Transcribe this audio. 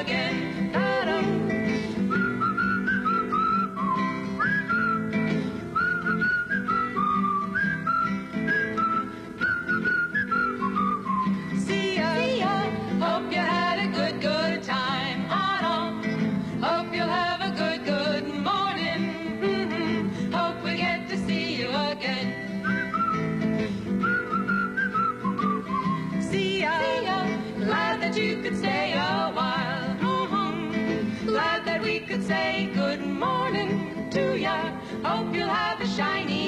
again. Ta-dum. See ya. Hope you had a good time. Hope you'll have a good morning. Hope we get to see you again. See ya. Glad that you could stay a while. Glad that we could say good morning to ya. Hope you'll have a shiny